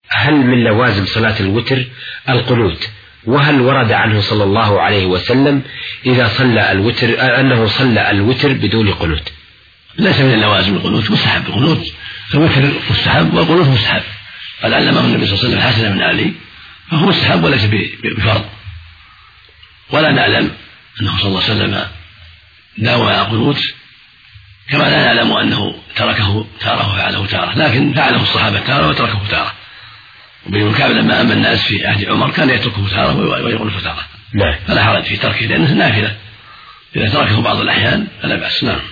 هل من لوازم صلاة الوتر القنوت؟ وهل ورد عنه صلى الله عليه وسلم إذا صلى الوتر أنه صلى الوتر بدون قنوت؟ ليس من اللوازم القنوت، مستحب القنوت، الوتر مستحب والقنوت مستحب، قد علمه النبي صلى الله عليه وسلم حسن بن علي، فهو مستحب وليس بفرض، ولا نعلم أنه صلى الله عليه وسلم داوم على القنوت، كما لا نعلم أنه تركه تارة وفعله تارة، لكن فعله الصحابة تارة وتركه تارة. وابن كعب لما أما الناس في عهد عمر كان يتركه تارة ويقنط تارة، فلا حرج في تركه لأنه نافلة، إذا تركه بعض الأحيان فلا بأس. نعم.